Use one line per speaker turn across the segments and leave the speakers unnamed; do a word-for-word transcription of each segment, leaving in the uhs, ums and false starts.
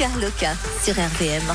Loca Loca sur R V M.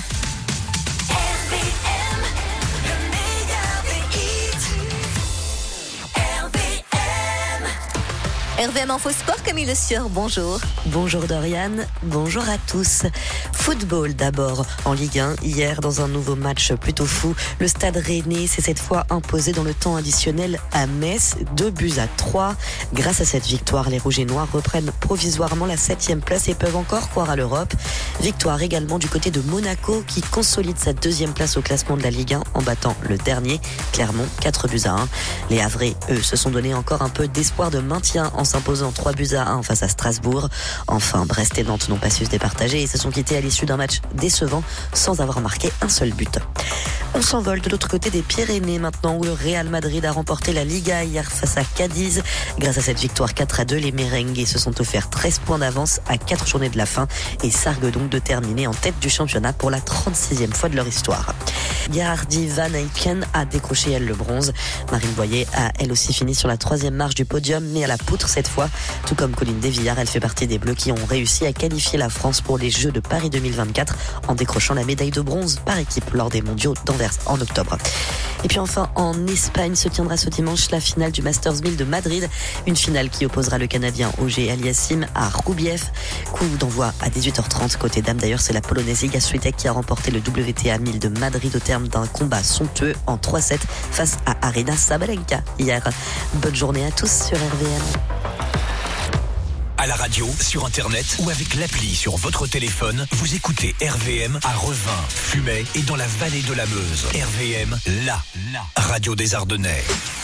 R V M Info Sport, Camille Le Sieur, bonjour.
Bonjour Dorian, bonjour à tous. Football d'abord, en Ligue un, hier dans un nouveau match plutôt fou, le Stade Rennais s'est cette fois imposé dans le temps additionnel à Metz, deux buts à trois. Grâce à cette victoire, les Rouges et Noirs reprennent provisoirement la septième place et peuvent encore croire à l'Europe. Victoire également du côté de Monaco qui consolide sa deuxième place au classement de la Ligue un en battant le dernier, Clermont, quatre buts à un. Les Havrais, eux, se sont donné encore un peu d'espoir de maintien en s'imposant trois buts à un face à Strasbourg. Enfin, Brest et Nantes n'ont pas su se départager et se sont quittés à l'issue d'un match décevant sans avoir marqué un seul but. On s'envole de l'autre côté des Pyrénées maintenant où le Real Madrid a remporté la Liga hier face à Cadiz. Grâce à cette victoire quatre à deux, les merengues se sont offerts treize points d'avance à quatre journées de la fin et s'arguent donc de terminer en tête du championnat pour la trente-sixième fois de leur histoire. Gerdy Van Aken a décroché elle le bronze. Marine Boyer a elle aussi fini sur la troisième marche du podium mais à la poutre cette fois. Tout comme Colline Desvillard, elle fait partie des Bleus qui ont réussi à qualifier la France pour les Jeux de Paris deux mille vingt-quatre en décrochant la médaille de bronze par équipe lors des mondiaux d'Anvers en octobre. Et puis enfin, en Espagne se tiendra ce dimanche la finale du Masters mille de Madrid. Une finale qui opposera le Canadien Auger Aliassime à Roubiev. Coup d'envoi à dix-huit heures trente. Côté dames d'ailleurs, c'est la Polonaise Iga Swiatek qui a remporté le W T A mille de Madrid au terme d'un combat somptueux en trois sept face à Aryna Sabalenka hier. Bonne journée à tous sur R V M.
À la radio, sur internet ou avec l'appli sur votre téléphone, vous écoutez R V M à Revin, Fumay et dans la vallée de la Meuse. R V M, la, la radio des Ardennais.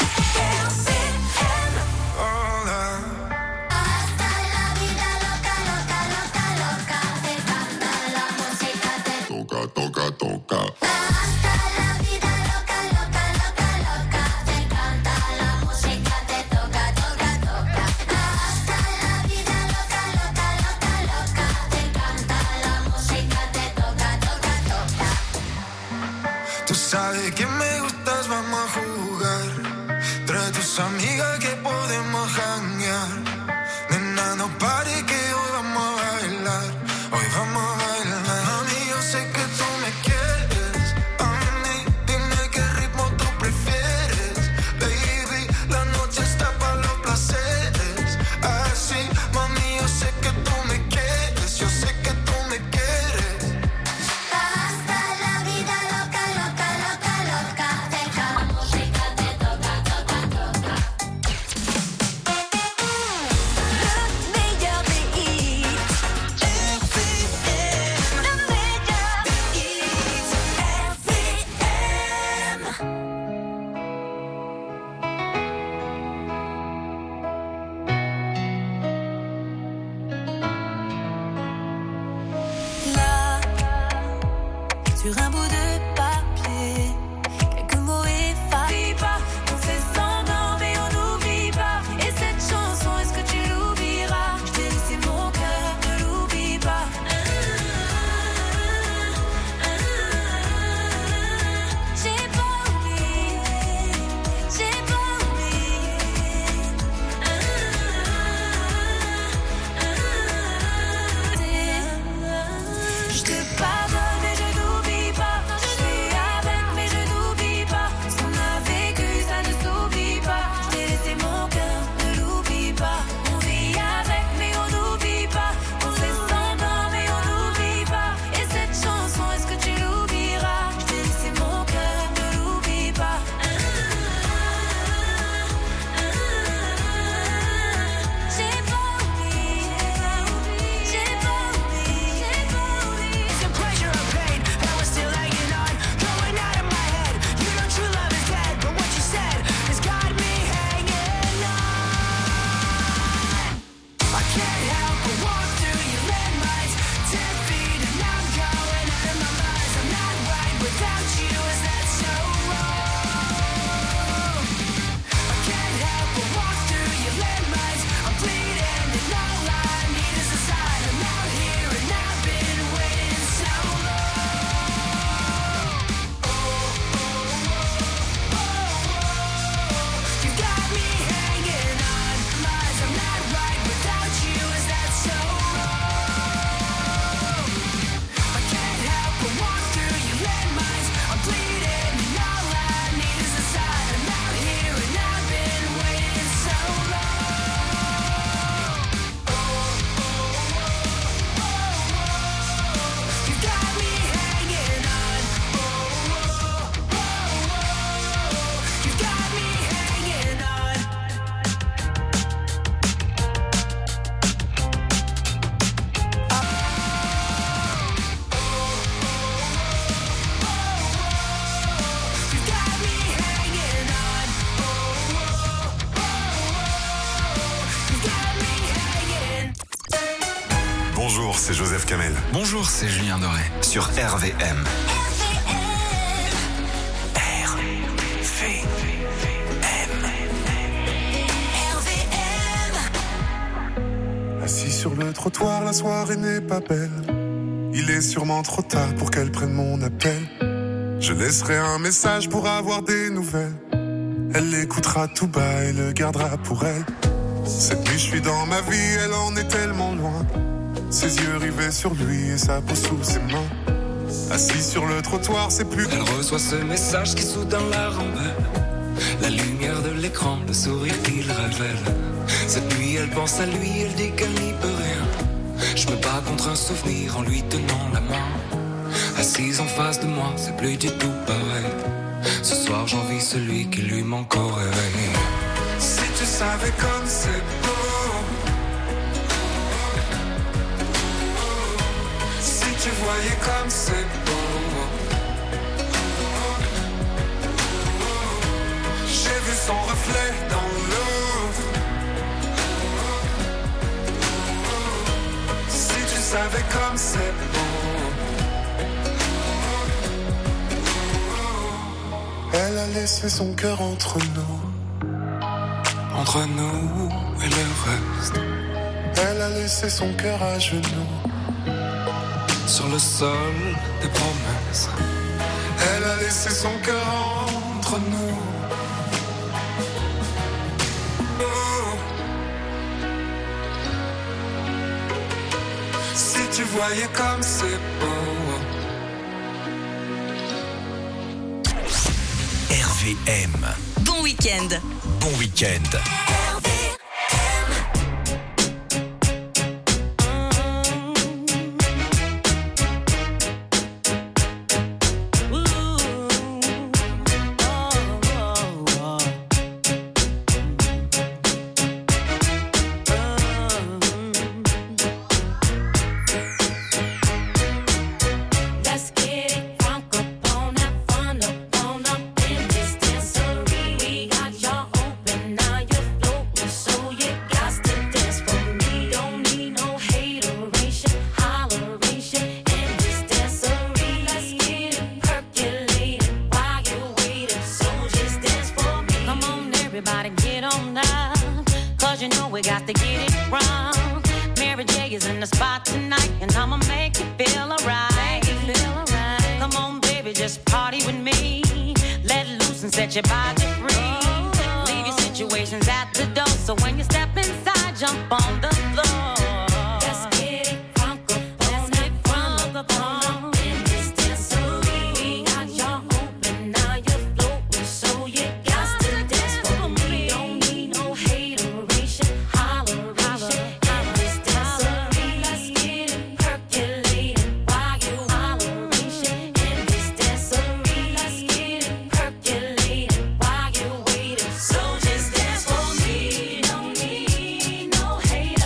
Toca, toca, toca.
Sabes que me gustas, vamos a jugar. Trae tus amigas que podemos janguear. Nena, no pares que hoy vamos a bailar. Hoy vamos a bailar. Mami, yo sé que tú me quieres. A mí, dime qué ritmo tú prefieres. Baby, la noche está para los placeres. Así, mami, yo sé que tú me quieres. Yo sé que tú me quieres.
Hasta la vida loca, loca, loca, loca. La música te toca, toca, toca. Le meilleur des hits. R V M. Le meilleur des hits. R V M. Là, sur un bout de papier, quelques mots effacés. On fait semblant mais on n'oublie pas. Et cette chanson, est-ce que tu l'oublieras? Je t'ai laissé mon cœur, ne l'oublie pas. J'ai pas oublié, j'ai pas oublié. Je te pardonne mais je n'oublie pas.
Kamel.
Bonjour, c'est Julien Doré sur R V M.
R V M.
Assis sur le trottoir, la soirée n'est pas belle. Il est sûrement trop tard pour qu'elle prenne mon appel. Je laisserai un message pour avoir des nouvelles. Elle l'écoutera tout bas et le gardera pour elle. Cette nuit je suis dans ma vie, elle en est tellement loin. Ses yeux rivés sur lui et sa peau sous ses mains. Assis sur le trottoir, c'est plus...
Elle reçoit ce message qui soudain la rembelle. La lumière de l'écran, le sourire qu'il révèle. Cette nuit elle pense à lui, elle dit qu'elle n'y peut rien. Je me bats contre un souvenir en lui tenant la main. Assise en face de moi, c'est plus du tout pareil. Ce soir j'envie celui qui lui manque au réveil.
Si tu savais comme c'est beau, si tu voyais comme c'est beau, j'ai vu son reflet dans l'eau. Si tu savais comme c'est beau.
Elle a laissé son cœur entre nous,
entre nous et le reste.
Elle a laissé son cœur à genoux,
sur le sol des promesses.
Elle a laissé son cœur entre nous.
Oh. Si tu voyais comme c'est beau.
R V M.
Bon week-end.
Bon week-end.
So just dance for me, no need no hate.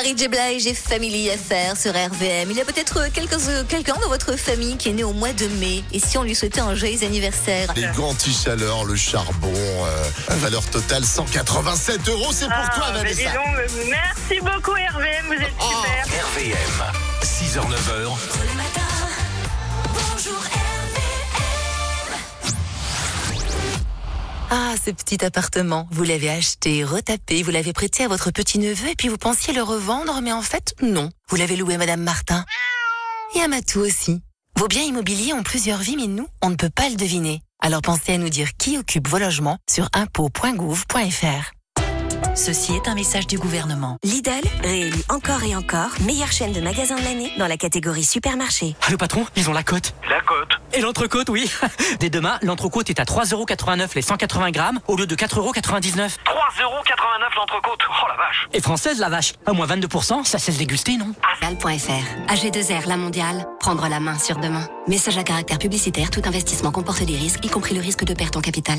Marie J. Blige et Family Affaires sur R V M. Il y a peut-être quelques, quelqu'un dans votre famille qui est né au mois de mai. Et si on lui souhaitait un joyeux anniversaire?
Les anti-chaleurs, le charbon, euh, valeur totale cent quatre-vingt-sept euros. C'est pour
ah,
toi, Vanessa.
Donc, merci beaucoup, R V M. Vous êtes
oh.
super.
R V M, six heures neuf heures.
Le matin, bonjour R V M.
Ah, ce petit appartement, vous l'avez acheté, retapé, vous l'avez prêté à votre petit-neveu et puis vous pensiez le revendre, mais en fait, non. Vous l'avez loué à Madame Martin. Et à Matou aussi. Vos biens immobiliers ont plusieurs vies, mais nous, on ne peut pas le deviner. Alors pensez à nous dire qui occupe vos logements sur impôts point gouv point f r.
Ceci est un message du gouvernement.
Lidl, réélu encore et encore, meilleure chaîne de magasins de l'année dans la catégorie supermarché.
Ah, le patron, ils ont la cote.
La cote.
Et l'entrecôte, oui. Dès demain, l'entrecôte est à trois euros quatre-vingt-neuf les cent quatre-vingts grammes au lieu de quatre euros quatre-vingt-dix-neuf.
trois euros quatre-vingt-neuf l'entrecôte. Oh la vache.
Et française, la vache. À moins vingt-deux pour cent, ça cesse déguster, non?
Mondial point f r. A G deux R, la mondiale. Prendre la main sur demain. Message à caractère publicitaire. Tout investissement comporte des risques, y compris le risque de perte en capital.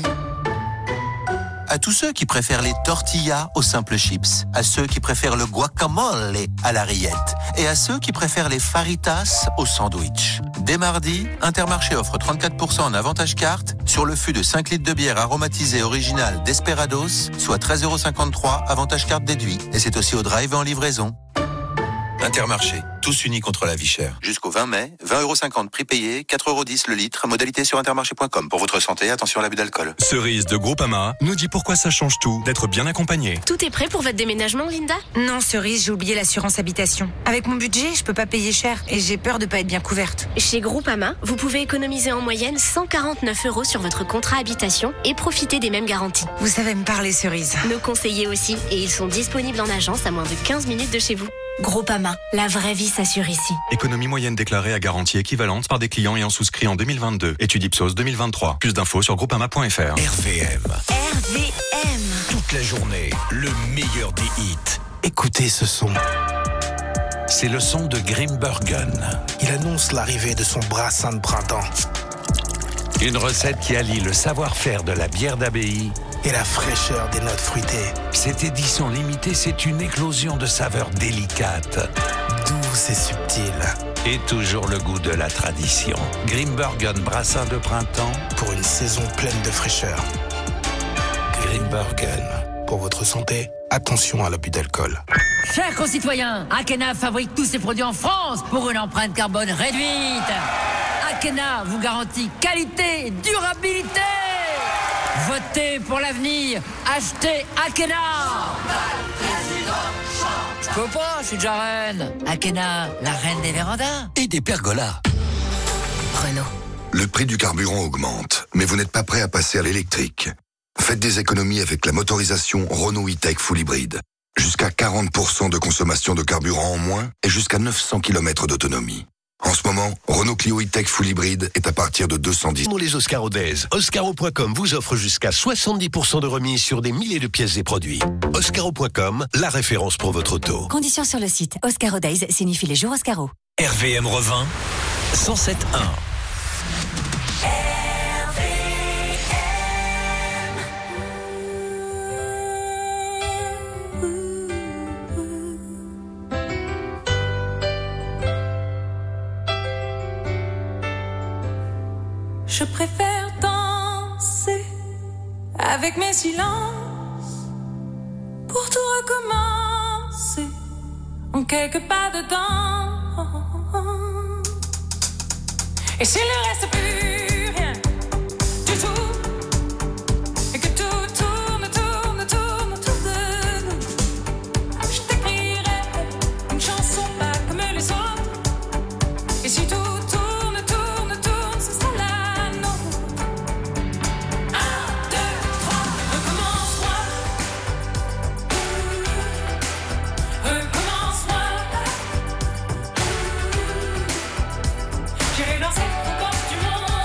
À tous ceux qui préfèrent les tortillas aux simples chips, à ceux qui préfèrent le guacamole à la rillette et à ceux qui préfèrent les faritas au sandwich. Dès mardi, Intermarché offre trente-quatre pour cent en avantage carte sur le fût de cinq litres de bière aromatisée originale Desperados, soit treize euros cinquante-trois, avantage carte déduit. Et c'est aussi au drive et en livraison. Intermarché, tous unis contre la vie chère. Jusqu'au vingt mai, vingt euros cinquante prix payé, quatre euros dix le litre, modalité sur intermarché point com. Pour votre santé, attention à l'abus d'alcool.
Cerise de Groupama nous dit pourquoi ça change tout d'être bien accompagné.
Tout est prêt pour votre déménagement, Linda?
Non, Cerise, j'ai oublié l'assurance habitation. Avec mon budget, je peux pas payer cher et j'ai peur de pas être bien couverte.
Chez Groupama, vous pouvez économiser en moyenne cent quarante-neuf euros sur votre contrat habitation et profiter des mêmes garanties.
Vous savez me parler, Cerise.
Nos conseillers aussi, et ils sont disponibles en agence à moins de quinze minutes de chez vous.
Groupama, la vraie vie s'assure ici.
Économie moyenne déclarée à garantie équivalente par des clients ayant souscrit en deux mille vingt-deux. Étude Ipsos deux mille vingt-trois. Plus d'infos sur groupama point f r.
R V M.
R V M.
Toute la journée, le meilleur des hits.
Écoutez ce son.
C'est le son de Grimbergen.
Il annonce l'arrivée de son brassin de printemps.
Une recette qui allie le savoir-faire de la bière d'abbaye
et la fraîcheur des notes fruitées.
Cette édition limitée, c'est une éclosion de saveurs délicates.
Douce et subtile.
Et toujours le goût de la tradition. Grimbergen brassin de printemps.
Pour une saison pleine de fraîcheur.
Grimbergen.
Pour votre santé, attention à l'abus d'alcool.
Chers concitoyens, Akena fabrique tous ses produits en France pour une empreinte carbone réduite. Akena vous garantit qualité et durabilité. Votez pour l'avenir. Achetez Akena. Je peux pas, je suis déjà reine. Akena, la reine des vérandas.
Et des pergolas.
Renault.
Le prix du carburant augmente, mais vous n'êtes pas prêt à passer à l'électrique. Faites des économies avec la motorisation Renault E-Tech Full Hybrid. Jusqu'à quarante pour cent de consommation de carburant en moins et jusqu'à neuf cents kilomètres d'autonomie. En ce moment, Renault Clio E-Tech Full Hybrid est à partir de deux cent dix.
Pour les Oscaro Days, Oscaro point com vous offre jusqu'à soixante-dix pour cent de remise sur des milliers de pièces et produits. Oscaro point com, la référence pour votre auto.
Conditions sur le site. Oscaro Days signifie les jours Oscaro.
R V M revint cent sept point un.
Je préfère danser avec mes silences pour tout recommencer en quelques pas dedans. Et s'il ne reste plus rien du tout, et que tout tourne, tourne, tourne autour de nous, je t'écrirai une chanson pas comme les autres. Et si tout tourne, tourne, tourne, ce sera la J'irai danser au bord du monde.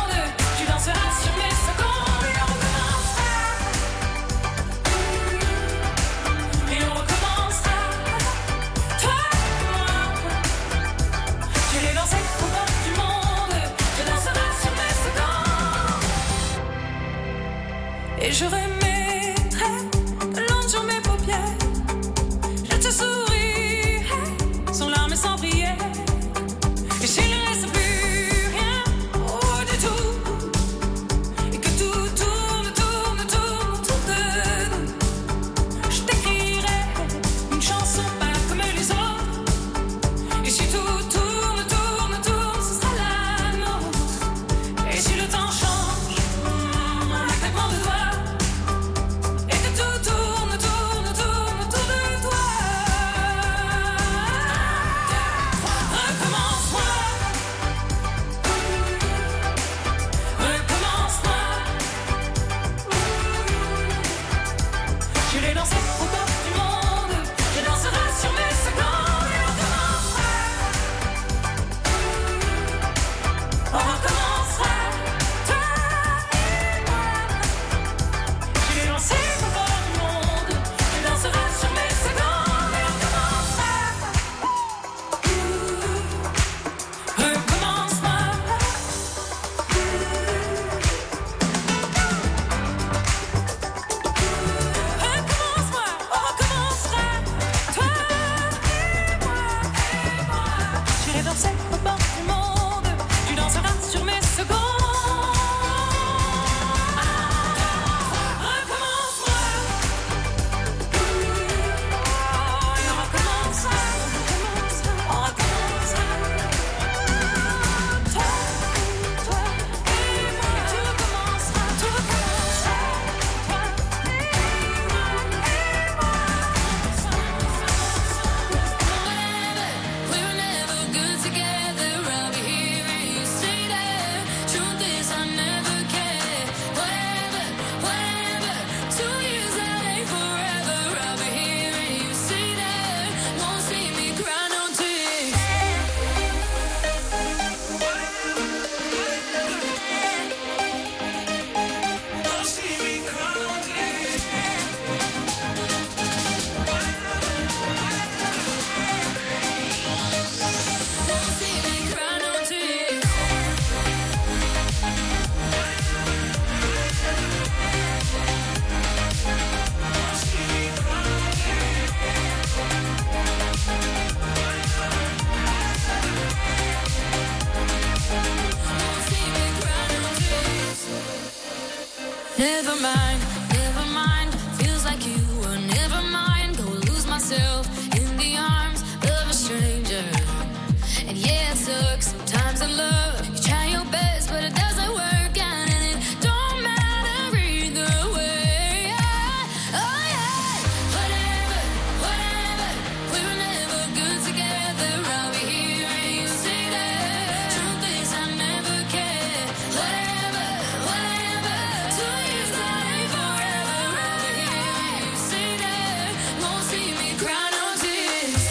to love. You try your best, but it doesn't work out, and it don't matter either way. Oh yeah, whatever, whatever. We were never good together. I'll be here and you say that. Truth is, I never cared. Whatever, whatever. Two years that ain't forever. I'll be here and you say that. Won't see me cry no tears.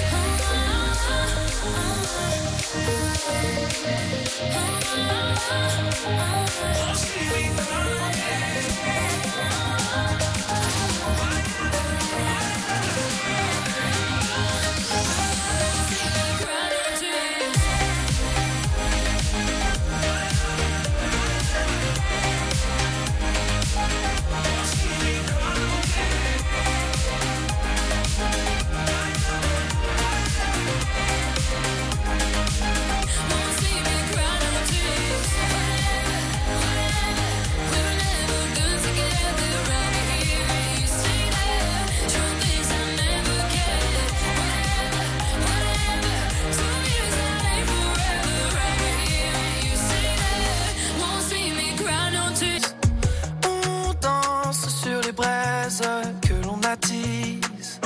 On danse sur les braises que l'on attise.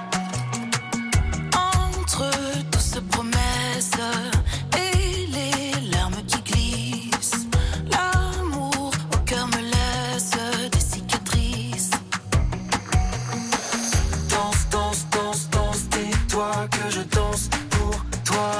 Entre toutes ces promesses et les larmes qui glissent, l'amour au cœur me laisse des cicatrices. Danse, danse, danse, danse, dis-toi que je danse pour toi.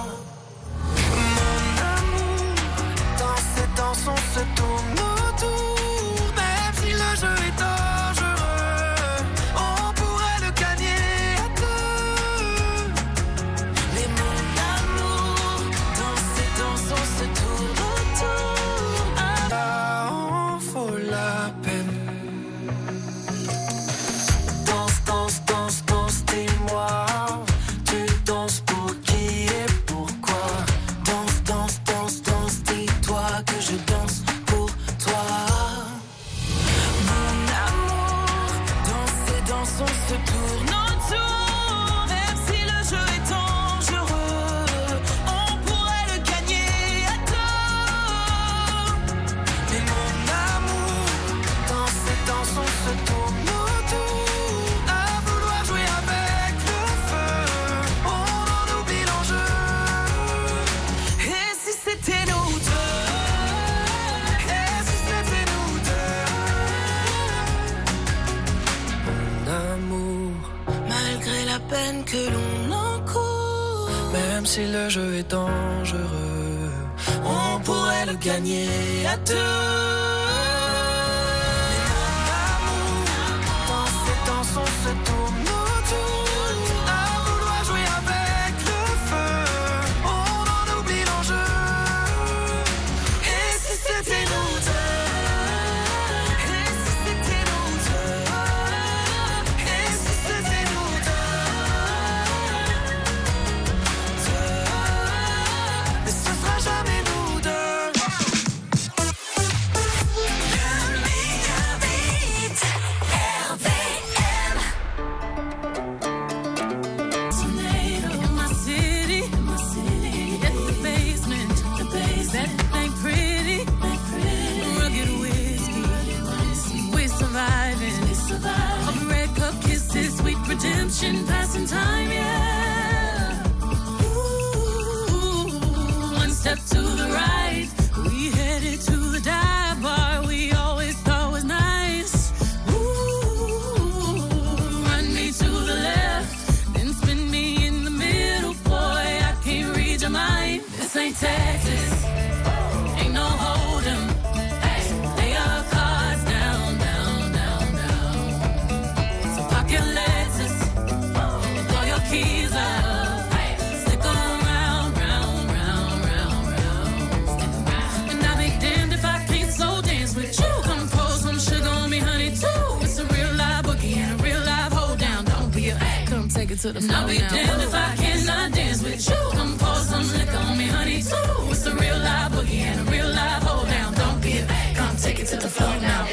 Mon amour, dans ces danses on se tourne autour. Même si le jeu est dangereux, on pourrait le gagner à deux. Mais mon amour, dans ces danses on se tourne autour. Ah, en vaut la peine. Danse, danse, danse, danse, dis-moi. Tu danses pour qui et pourquoi? Danse, danse, danse, danse, dis-toi que je danse pour toi. Mon amour, dans ces danses on se tourne autour. Même si le jeu est dangereux, on pourrait le gagner à deux. Mais mon amour, dans ces danses on se tourne autour. À vouloir jouer avec le feu, on en oublie l'enjeu. Et si c'était nous deux? Et si c'était nous deux? Mon amour, malgré la peine que l'on encourt, même si le jeu est dangereux, on pourrait le gagner à deux. Dans ces danses on se tourne autour. À vouloir jouer avec le feu, on en oublie l'enjeu. Et si c'était nous deux? Et si c'était nous deux? Et si c'était nous deux? Deux. Mais ce sera jamais nous deux. In my city, in my city, in the basement, the basement, that ain't pretty, rugged whiskey, we're surviving, of red cup kisses, sweet redemption, passing time, yeah. Ooh, one step to the right, we headed to the dive bar we always thought was nice. Ooh, run me to the left, then spin me in the middle, boy, I can't read your mind. This ain't Texas, ain't no hold'em. Lay our cards down, down, down, down. So park your Lexus, throw your keys up, stick 'em round, round, round, round, round. And I'll be damned if I can't slow dance with you. Come pour some sugar on me, honey, too. It's a real live boogie and a real live hold down. Don't be a come take it to the floor. I'll be damned if I cannot dance with you. Come pour some liquor on me, honey, too. It's a real live boogie and a real live hold down. Don't be a come take it to the floor now.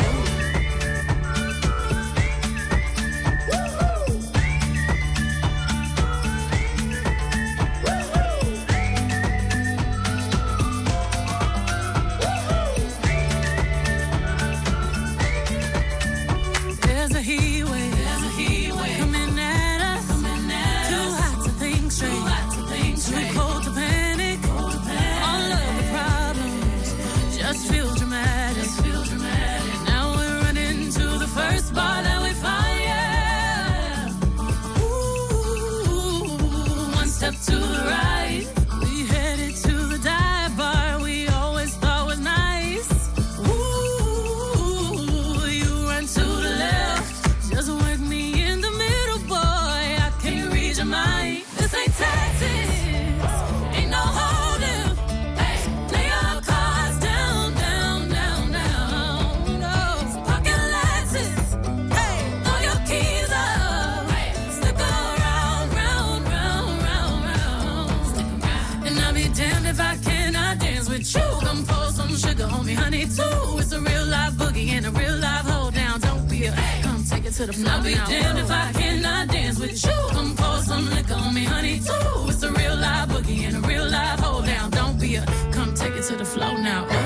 me, honey, too. It's a real live boogie and a real live hold down. Don't be a come take it to the floor. I'll be damned if I cannot dance with you. Come pour some liquor on me, honey, too. It's a real live boogie and a real live hold down. Don't be a come take it to the floor now. Ooh.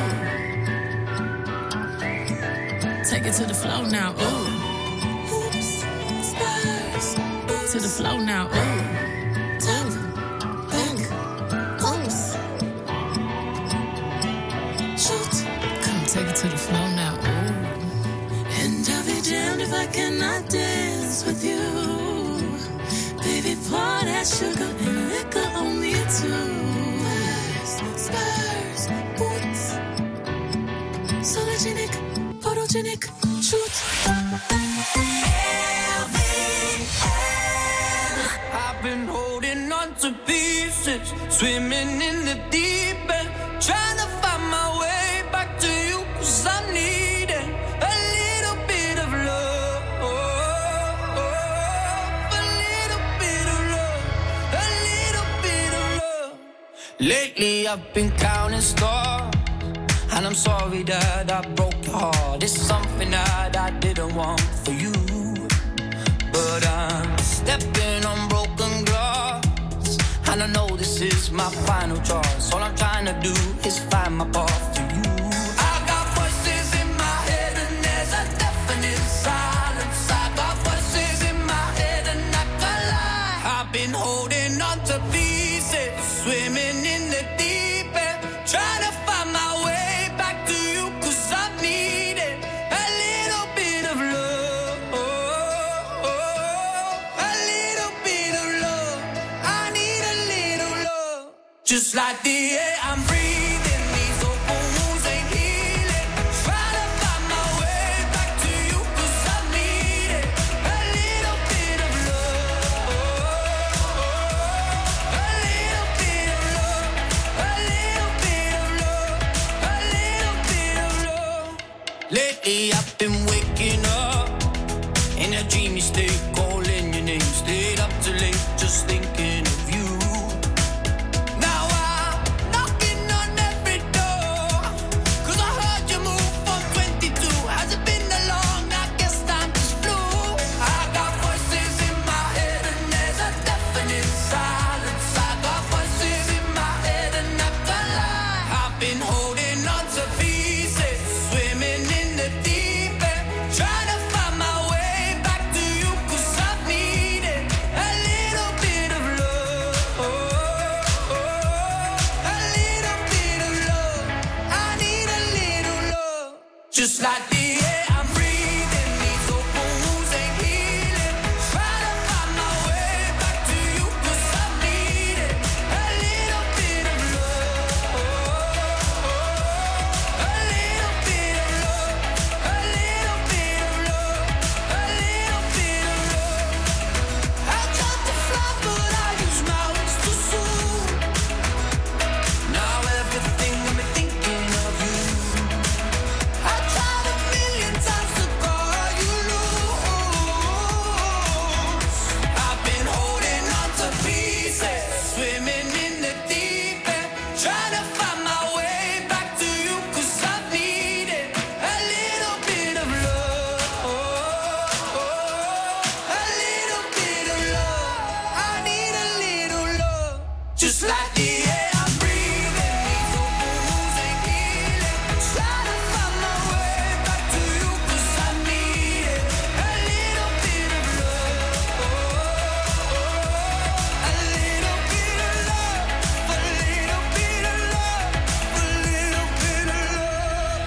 Take it to the floor now. Ooh. Oops, Spurs. To the floor now. Ooh. Talk, back, oops. Shoot. Come take it to the floor now. Ooh. And I'll be damned if I cannot dance with you. Baby, pour that sugar and liquor on me too. Spurs, Spurs, boots. Sologenic, photogenic, shoot.
I've been holding on to pieces, swimming in the deep end, trying to find my way back to you, cause I'm needing a little bit of love, a little bit of love, a little bit of love. Lately I've been counting stars, and I'm sorry that I broke your heart. It's something that I didn't want for you, but I'm stepping on broken glass, and I know this is my final choice. All I'm trying to do is find my path to you. I got voices in my head and there's a deafening silence. I got voices in my head and I can't lie. I've been holding on to pieces, swimming in the deep end, trying to find my way back to you, cause I've needed a little bit of love, a little bit of love. I need a little love. Just like the air I'm breathing, these open wounds ain't healing. Trying to find my way back to you, cause I need it. A little bit of love, a little bit of love, a little bit of love, a little bit of love. Lately I've been waking up in a dreamy state, calling your name, stayed up too late, just thinking of you. Now I'm knocking on every door, cause I heard you move from twenty-two. Has it been that long? I guess time just flew. I got voices in my head and there's a deafening silence. I got voices in my head and I can't lie. I've been holding on to pieces, swimming in the deep end, trying to find my way back to you, cause I've needed a little bit of love, a little bit of love. I need a little love. Just like the air I'm breathing, these open wounds ain't healing. Trying to find my way back to you, cause I've needed a little bit of love, a little bit of love, a little bit of love, a little bit of love. I tried to fly but I use my wings too soon. Now everything got me thinking of you. I tried a million times to call you loose. I've been holding on to pieces, swimming in the deep end, trying to find my way back to you, cause I've needed a little bit of love, a little bit of love. I need a little love. Just like the air I'm breathing, these open wounds ain't healing. Trying to find my way back to you, cause I need it. A little bit of love, a little bit of love, a little bit of love, a little bit of love.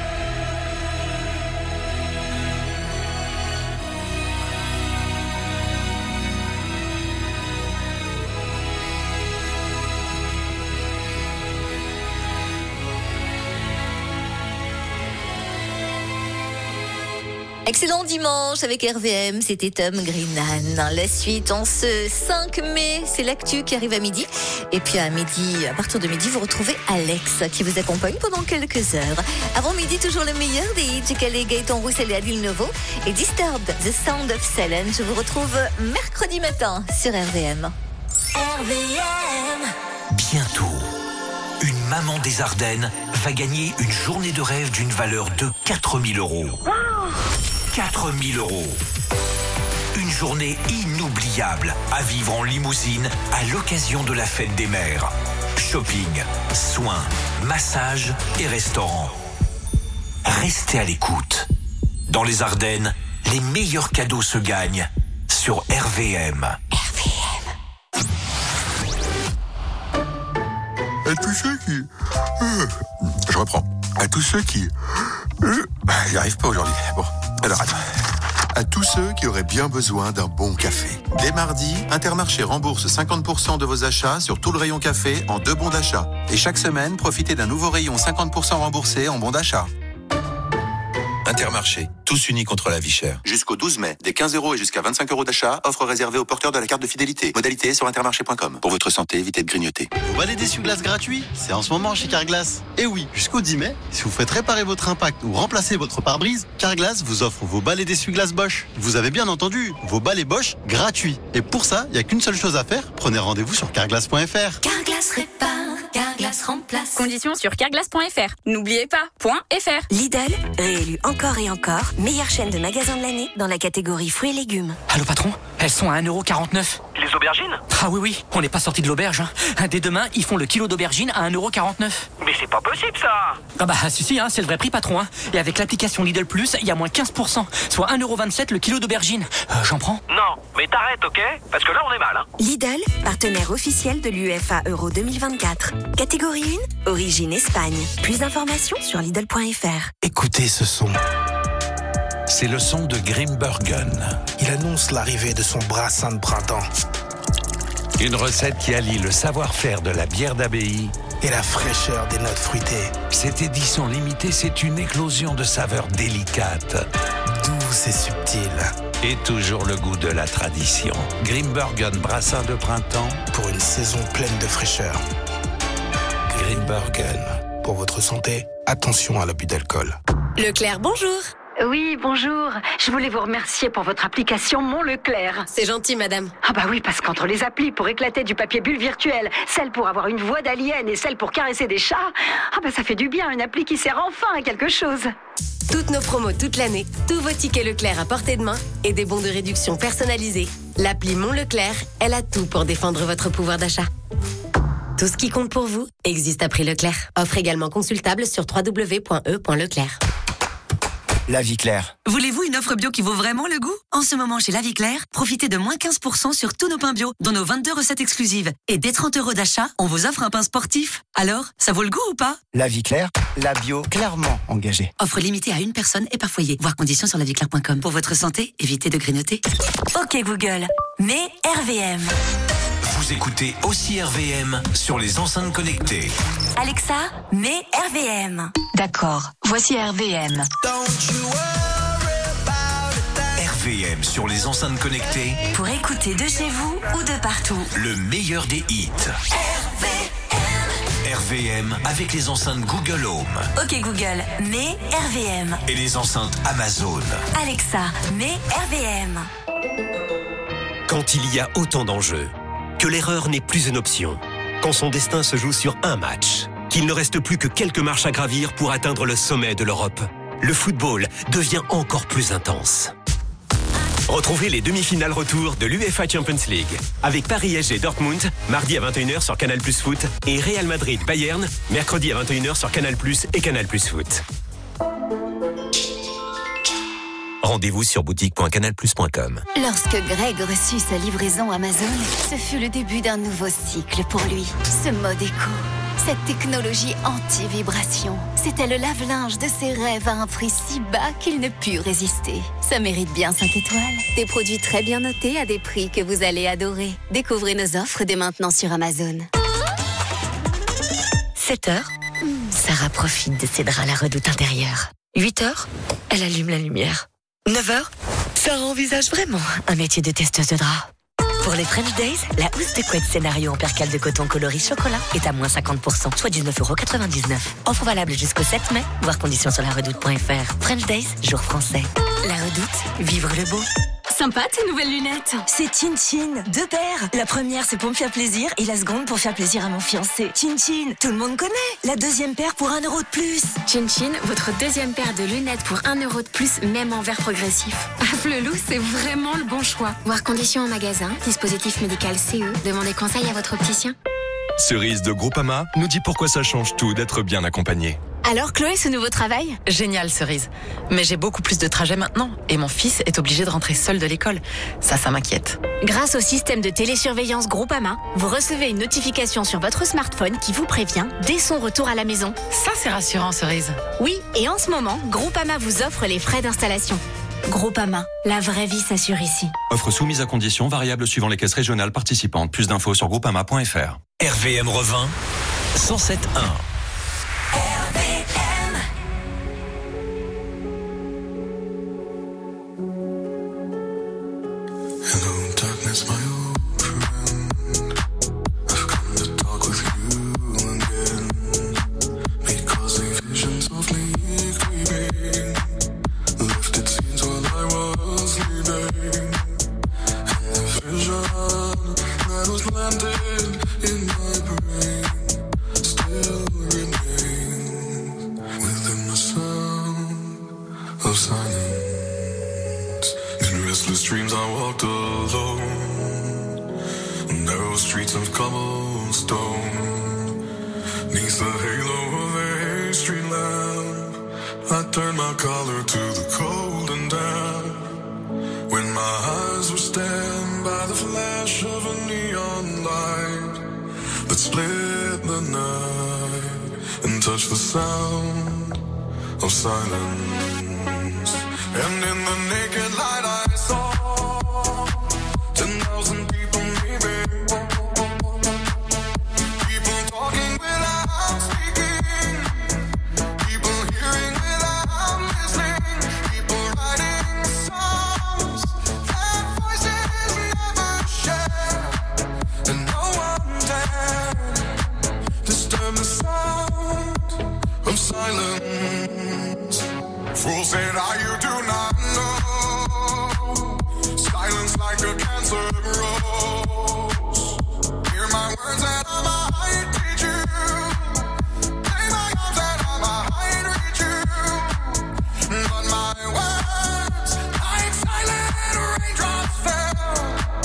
Excellent dimanche avec R V M, c'était Tom Greenan. La suite en ce cinq mai, c'est l'actu qui arrive à midi. Et puis à midi, à partir de midi, vous retrouvez Alex qui vous accompagne pendant quelques heures. Avant midi, toujours le meilleur des hits, Calais, Gaëtan Roussel et Adil Novo. Et Disturbed, The Sound of Silence. Je vous retrouve mercredi matin sur R V M.
R V M. Bientôt, une maman des Ardennes va gagner une journée de rêve d'une valeur de quatre mille euros. quatre mille euros. Une journée inoubliable à vivre en limousine à l'occasion de la fête des mères. Shopping, soins, massage et restaurant. Restez à l'écoute. Dans les Ardennes, les meilleurs cadeaux se gagnent sur R V M.
À tous ceux qui... Euh, je reprends. À tous ceux qui... Euh, j'y arrive pas aujourd'hui. Bon, alors attends. À tous ceux qui auraient bien besoin d'un bon café. Dès mardi, Intermarché rembourse cinquante pour cent de vos achats sur tout le rayon café en deux bons d'achat. Et chaque semaine, profitez d'un nouveau rayon cinquante pour cent remboursé en bons d'achat. Intermarché, tous unis contre la vie chère. Jusqu'au douze mai, des quinze euros et jusqu'à vingt-cinq euros d'achat, offre réservée aux porteurs de la carte de fidélité. Modalité sur intermarché point com. Pour votre santé, évitez de grignoter.
Vous balai d'essuie-glace gratuit, c'est en ce moment chez Carglass. Et oui, jusqu'au dix mai, si vous faites réparer votre impact ou remplacer votre pare-brise, Carglass vous offre vos balais d'essuie-glace Bosch. Vous avez bien entendu, vos balais Bosch gratuits. Et pour ça, il n'y a qu'une seule chose à faire, prenez rendez-vous sur carglass point f r.
Carglass répare, Carglass remplace. Conditions sur carglass point f r. N'oubliez pas, .fr.
Lidl, réélu encore et encore, meilleure chaîne de magasins de l'année dans la catégorie fruits et légumes.
Allô patron, elles sont à un euro quarante-neuf.
Les aubergines?
Ah oui oui, on n'est pas sorti de l'auberge. Hein. Dès demain, ils font le kilo d'aubergines à un euro quarante-neuf.
Mais c'est pas possible ça.
Ah bah si si, hein, c'est le vrai prix patron. Hein. Et avec l'application Lidl Plus, il y a moins quinze pour cent, soit un euro vingt-sept le kilo d'aubergines. Euh, j'en prends?
Non, mais t'arrêtes, ok? Parce que là on est mal. Hein.
Lidl, partenaire officiel de l'UEFA Euro deux mille vingt-quatre. Catégorie un, origine Espagne. Plus d'informations sur Lidl point f r.
Écoutez ce son.
C'est le son de Grimbergen.
Il annonce l'arrivée de son brassin de printemps.
Une recette qui allie le savoir-faire de la bière d'abbaye
et la fraîcheur des notes fruitées.
Cette édition limitée, c'est une éclosion de saveurs délicates.
Douce et subtile.
Et toujours le goût de la tradition. Grimbergen brassin de printemps.
Pour une saison pleine de fraîcheur. Grimbergen. Pour votre santé, attention à l'abus d'alcool.
Leclerc, bonjour.
Oui, bonjour. Je voulais vous remercier pour votre application Mon Leclerc.
C'est gentil, madame.
Ah bah oui, parce qu'entre les applis pour éclater du papier bulle virtuel, celle pour avoir une voix d'alien et celle pour caresser des chats, ah bah ça fait du bien, une appli qui sert enfin à quelque chose.
Toutes nos promos toute l'année, tous vos tickets Leclerc à portée de main et des bons de réduction personnalisés. L'appli Mon Leclerc, elle a tout pour défendre votre pouvoir d'achat. Tout ce qui compte pour vous existe à prix Leclerc. Offre également consultable sur w w w point e point leclerc.
La Vie Claire.
Voulez-vous une offre bio qui vaut vraiment le goût? En ce moment, chez La Vie Claire, profitez de moins quinze pour cent sur tous nos pains bio, dont nos vingt-deux recettes exclusives. Et dès trente euros d'achat, on vous offre un pain sportif. Alors, ça vaut le goût ou pas?
La Vie Claire, la bio clairement engagée.
Offre limitée à une personne et par foyer. Voir conditions sur la vie claire point com. Pour votre santé, évitez de grignoter.
Ok Google, mets R V M.
Vous écoutez aussi R V M sur les enceintes connectées.
Alexa, mets R V M.
D'accord, voici R V M.
R V M sur les enceintes connectées.
Pour écouter de chez vous ou de partout.
Le meilleur des hits. R V M. R V M avec les enceintes Google Home.
Ok Google, mets R V M.
Et les enceintes Amazon.
Alexa, mets R V M.
Quand il y a autant d'enjeux, que l'erreur n'est plus une option, quand son destin se joue sur un match, qu'il ne reste plus que quelques marches à gravir pour atteindre le sommet de l'Europe, le football devient encore plus intense. Retrouvez les demi-finales retour de l'UEFA Champions League avec Paris S G Dortmund, mardi à vingt et une heures sur Canal Plus Foot et Real Madrid Bayern, mercredi à vingt et une heures sur Canal Plus et Canal Plus Foot. Rendez-vous sur boutique point canal plus point com.
Lorsque Greg reçut sa livraison Amazon, ce fut le début d'un nouveau cycle pour lui. Ce mode éco, cette technologie anti-vibration, c'était le lave-linge de ses rêves à un prix si bas qu'il ne put résister. Ça mérite bien cinq étoiles. Des produits très bien notés à des prix que vous allez adorer. Découvrez nos offres dès maintenant sur Amazon.
sept heures, Sarah profite de ses draps à la redoute intérieure. huit heures, elle allume la lumière. neuf heures, Sarah envisage vraiment un métier de testeuse de draps. Pour les French Days, la housse de couette scénario en percale de coton coloris chocolat est à moins cinquante pour cent, soit dix-neuf euros quatre-vingt-dix-neuf. Offre valable jusqu'au sept mai, voir conditions sur la redoute point f r. French Days, jour français. La redoute, vivre le beau.
Sympa tes nouvelles lunettes.
C'est Chin Chin, deux paires. La première c'est pour me faire plaisir et la seconde pour faire plaisir à mon fiancé. Chin Chin, tout le monde connaît. La deuxième paire pour un euro de plus.
Chin Chin, votre deuxième paire de lunettes pour un euro de plus, même en verre progressif. Ah, Flelou, c'est vraiment le bon choix.
Voir conditions en magasin, dispositif médical C E. Demandez conseil à votre opticien.
Cerise de Groupama nous dit pourquoi ça change tout d'être bien accompagné.
Alors Chloé, ce nouveau travail ?
Génial, Cerise. Mais j'ai beaucoup plus de trajets maintenant. Et mon fils est obligé de rentrer seul de l'école. Ça, ça m'inquiète.
Grâce au système de télésurveillance Groupama, vous recevez une notification sur votre smartphone qui vous prévient dès son retour à la maison.
Ça, c'est rassurant, Cerise.
Oui, et en ce moment, Groupama vous offre les frais d'installation. Groupama, la vraie vie s'assure ici.
Offre soumise à conditions variables suivant les caisses régionales participantes. Plus d'infos sur groupama point f r.
R V M revint cent sept un.
Hello, darkness, my old friend. I've come to talk with you again. Because a vision softly creeping lifted scenes while I was sleeping. And the vision that was planted in my brain still remains within the sound of silence. In restless dreams I walked alone, narrow streets of cobblestone, neath the halo of a street lamp, I turned my collar to the cold and damp. When my eyes were stabbed by the flash of a neon light that split the night and touched the sound of silence. And in the naked light I saw ten thousand people maybe, people talking without speaking, people hearing without listening, people writing songs that voices never share, and no one dared disturb the sound of silence. Fools said, "Ah, you do not know. Silence like a cancer grows. Hear my words and I might teach you. Lay my arms and I might reach you. But my words, like silent raindrops fell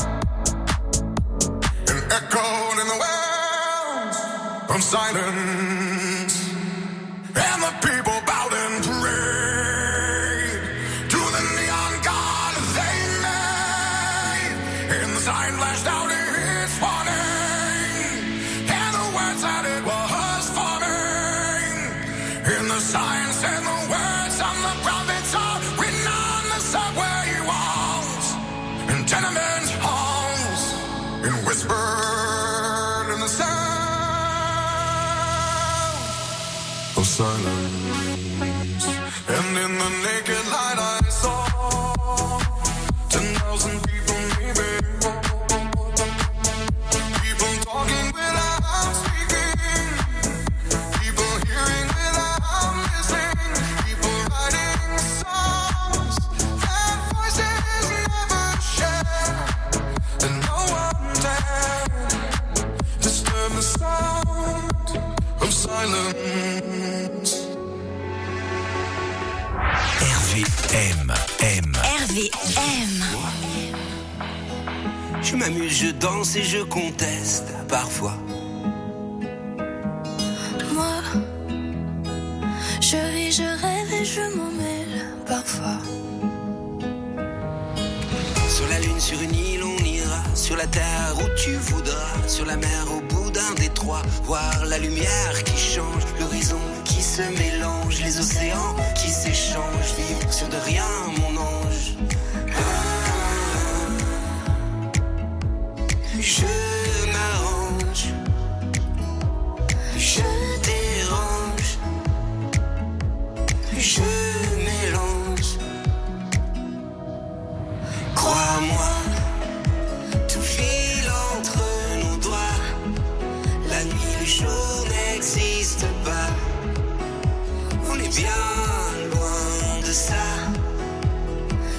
and echoed in the wells of silence. And the people bowed and prayed to the neon god they made. And the sign flashed out its warning, and the words that it was forming. And the sign said the words on the prophets are written on the subway walls and tenement halls, and whispered in the sound of silence. And in the naked light I saw ten thousand people maybe, people talking without speaking, people hearing without listening, people writing songs that voices never share, and no one dared disturb the sound of silence.
R V M, M.
R V M.
Je m'amuse, je danse et je conteste parfois.
Moi, je vis, je rêve et je m'en mêle parfois.
Sur la lune, sur une île, on ira. Sur la terre où tu voudras. Sur la mer, au bout d'un détroit. Voir la lumière qui change, l'horizon qui se mélange, les océans qui s'échangent. Vivre sur de rien, mon ange. Je m'arrange, je dérange, je mélange. Crois-moi, tout file entre nos doigts. La nuit, le jour n'existe pas. On est bien loin de ça.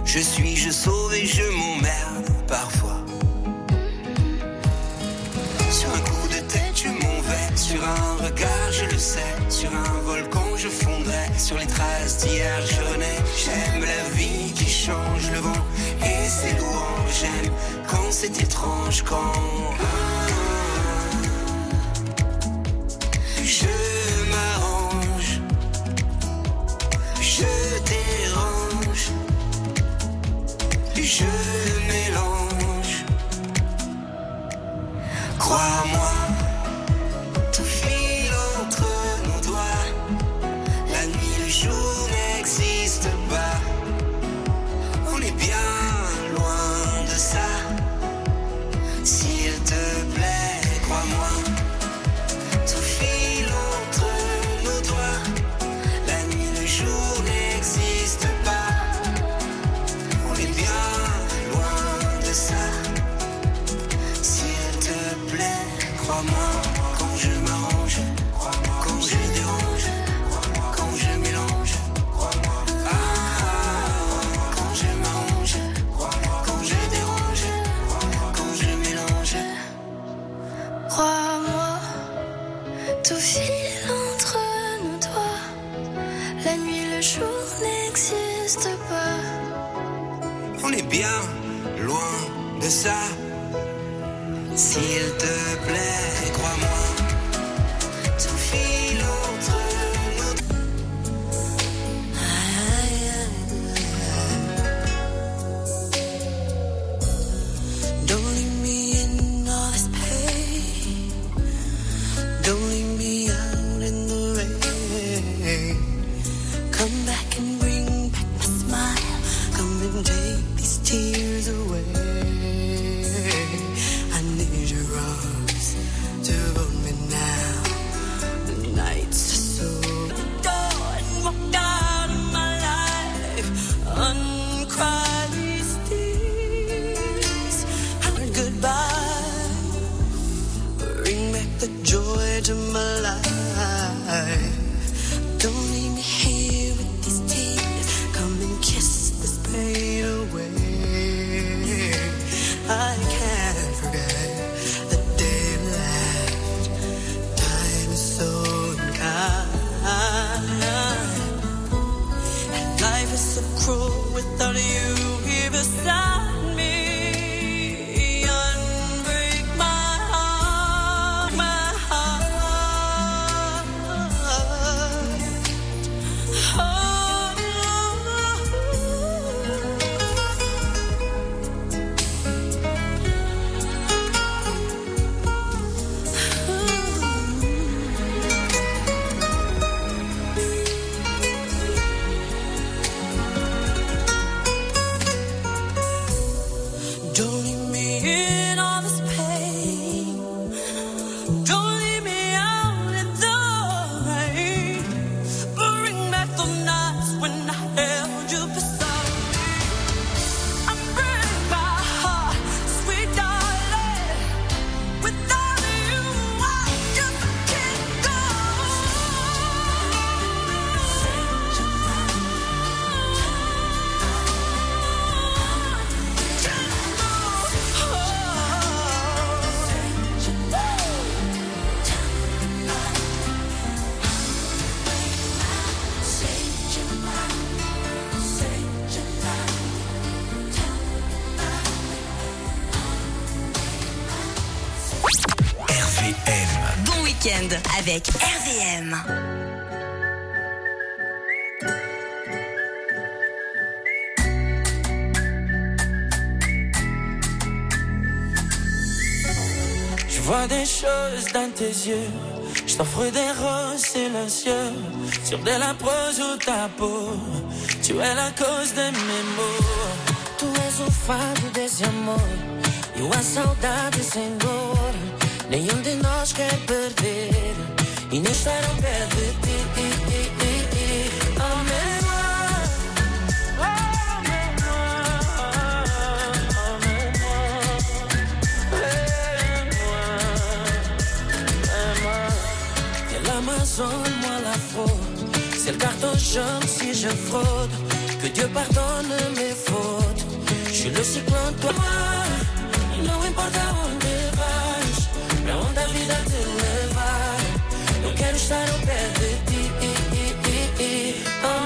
Je suis, je sauve et je m'emmerde parfois. Sur un coup de tête je m'en vais, sur un regard je le sais, sur un volcan je fondrai, sur les traces d'hier je renais. J'aime la vie qui change, le vent et ses louanges. J'aime quand c'est étrange, quand je m'arrange, je dérange, je mélange. Crois-moi, tout file entre nos doigts. La nuit, le jour n'existe pas. On est bien loin de ça. S'il te plaît, crois-moi, tout file entre nos doigts. La nuit, le jour n'existe pas. On est bien loin de ça. S'il te plaît, crois-moi, quand je m'arrange, quand je dérange, quand je mélange. Ah, quand je m'arrange, quand je dérange, quand je mélange.
Crois-moi, tout file entre nos doigts. La nuit, le jour n'existe pas.
On est bien loin de ça. S'il te plaît, crois-moi, tout file entre nos doigts. Don't leave me in all this pain. Don't leave me out in the rain. Come back and bring back my smile. Come and take these tears away. I need your arms to hold me now. The nights are so gone, walked out of my life. Uncry these tears. And goodbye. Bring back the joy to my life. Don't leave me here with these tears. Come and kiss this pain away. I can't forget the day we left. Time is so unkind, and life is so cruel without you here beside me. Unbreak my heart, my heart. Oh. Don't leave me in all this pain. Don't leave me out in the rain. Bring back the nights when I held you beside me. I break my heart, sweet darling. Without you, I just can't go.
R V M.
Bon week-end avec R V M.
Je vois des choses dans tes yeux. Je t'offre des roses silencieux sur de la prose ou ta peau. Tu es la cause de mes maux. Tu és o fado desse amor e a saudade sem dor. Nenhum de nós quer perder e nem estar ao pé de ti. Amém-moi, L'Amazon, moi la fraude. C'est le carton jaune si je fraude. que Dieu pardonne mes fautes. Je suis le cyclone, toi.